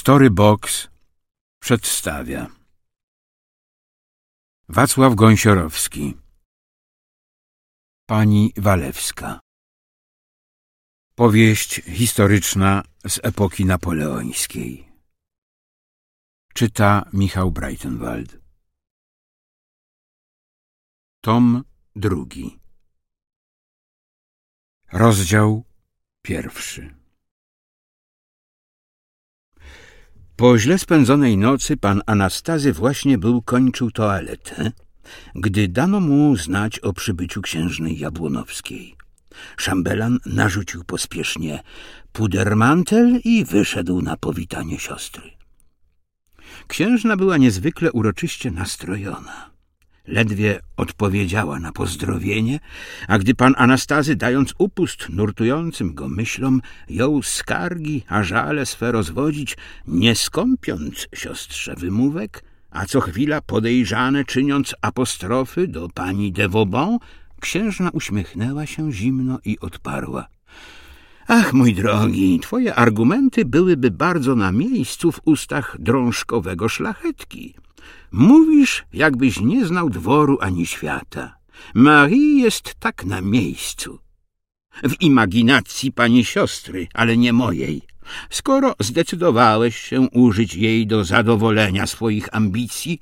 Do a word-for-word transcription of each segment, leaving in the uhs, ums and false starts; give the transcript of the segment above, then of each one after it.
Storybox przedstawia Wacław Gąsiorowski, Pani Walewska. Powieść historyczna z epoki napoleońskiej. Czyta Michał Breitenwald. Tom drugi. Rozdział pierwszy. Po źle spędzonej nocy pan Anastazy właśnie był kończył toaletę, gdy dano mu znać o przybyciu księżnej Jabłonowskiej. Szambelan narzucił pospiesznie pudermantel i wyszedł na powitanie siostry. Księżna była niezwykle uroczyście nastrojona. Ledwie odpowiedziała na pozdrowienie, a gdy pan Anastazy, dając upust nurtującym go myślom, jął skargi, a żale swe rozwodzić, nie skąpiąc siostrze wymówek, a co chwila podejrzane czyniąc apostrofy do pani de Vauban, księżna uśmiechnęła się zimno i odparła: Ach, mój drogi, twoje argumenty byłyby bardzo na miejscu w ustach drążkowego szlachetki. Mówisz, jakbyś nie znał dworu ani świata. Marie jest tak na miejscu. W imaginacji pani siostry, ale nie mojej. Skoro zdecydowałeś się użyć jej do zadowolenia swoich ambicji...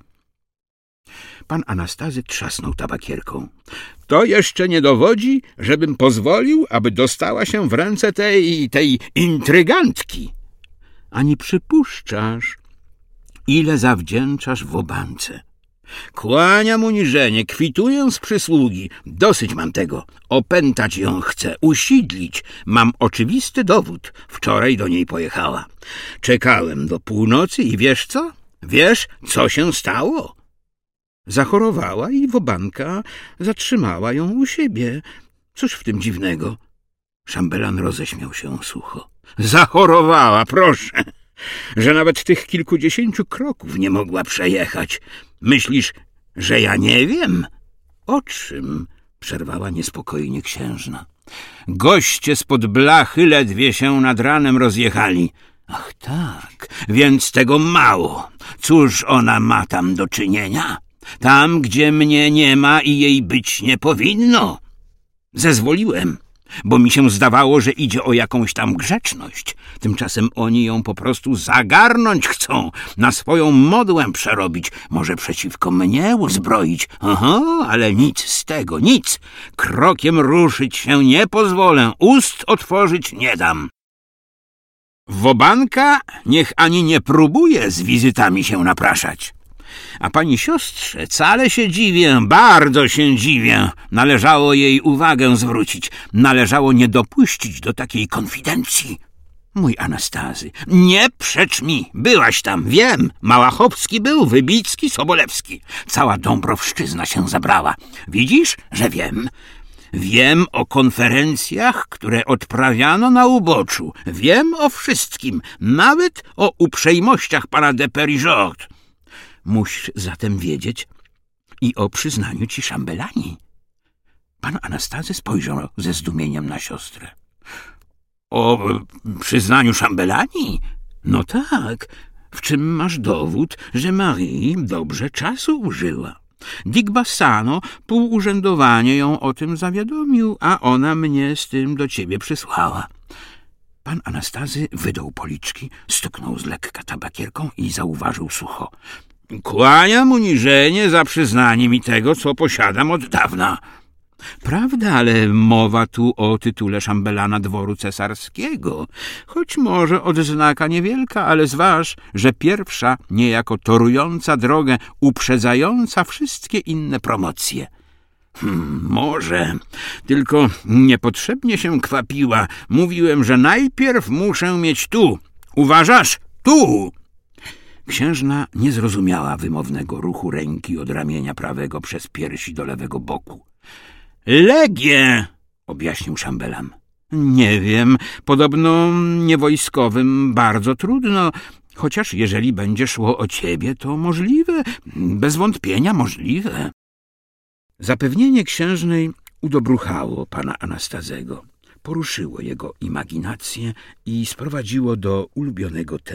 Pan Anastazy trzasnął tabakierką. To jeszcze nie dowodzi, żebym pozwolił, aby dostała się w ręce tej, tej intrygantki. Ani przypuszczasz, ile zawdzięczasz wobance. Kłaniam uniżenie, kwituję z przysługi. Dosyć mam tego. Opętać ją chcę, usidlić. Mam oczywisty dowód. Wczoraj do niej pojechała. Czekałem do północy i wiesz co? Wiesz, co się stało? Zachorowała i wobanka zatrzymała ją u siebie. Cóż w tym dziwnego? Szambelan roześmiał się sucho. Zachorowała, proszę, że nawet tych kilkudziesięciu kroków nie mogła przejechać. Myślisz, że ja nie wiem? O czym? Przerwała niespokojnie księżna. Goście spod blachy ledwie się nad ranem rozjechali. Ach tak, więc tego mało. Cóż ona ma tam do czynienia? Tam, gdzie mnie nie ma i jej być nie powinno. Zezwoliłem, bo mi się zdawało, że idzie o jakąś tam grzeczność. Tymczasem oni ją po prostu zagarnąć chcą, na swoją modłę przerobić, może przeciwko mnie uzbroić. Aha, ale nic z tego, nic. Krokiem ruszyć się nie pozwolę, ust otworzyć nie dam. Wobanka niech ani nie próbuje z wizytami się napraszać. A pani siostrze wcale się dziwię, bardzo się dziwię. Należało jej uwagę zwrócić. Należało nie dopuścić do takiej konfidencji. Mój Anastazy, nie przecz mi. Byłaś tam, wiem. Małachowski był, Wybicki, Sobolewski. Cała Dąbrowszczyzna się zabrała. Widzisz, że wiem. Wiem o konferencjach, które odprawiano na uboczu. Wiem o wszystkim, nawet o uprzejmościach pana de Perigot. Musisz zatem wiedzieć i o przyznaniu ci szambelani. Pan Anastazy spojrzał ze zdumieniem na siostrę. O przyznaniu szambelani? No tak. W czym masz dowód, że Marie dobrze czasu użyła? Dick Bassano półurzędowanie ją o tym zawiadomił, a ona mnie z tym do ciebie przysłała. Pan Anastazy wydał policzki, stuknął z lekka tabakierką i zauważył sucho. Kłaniam uniżenie za przyznanie mi tego, co posiadam od dawna. Prawda, ale mowa tu o tytule szambelana dworu cesarskiego. Choć może odznaka niewielka, ale zważ, że pierwsza niejako torująca drogę, uprzedzająca wszystkie inne promocje. Hmm, może, tylko niepotrzebnie się kwapiła. Mówiłem, że najpierw muszę mieć tu. Uważasz? Tu! Księżna nie zrozumiała wymownego ruchu ręki od ramienia prawego przez piersi do lewego boku. Legie, objaśnił szambelan. Nie wiem, podobno niewojskowym bardzo trudno, chociaż jeżeli będzie szło o ciebie, to możliwe, bez wątpienia możliwe. Zapewnienie księżnej udobruchało pana Anastazego. poruszyło jego imaginację i sprowadziło do ulubionego tematu.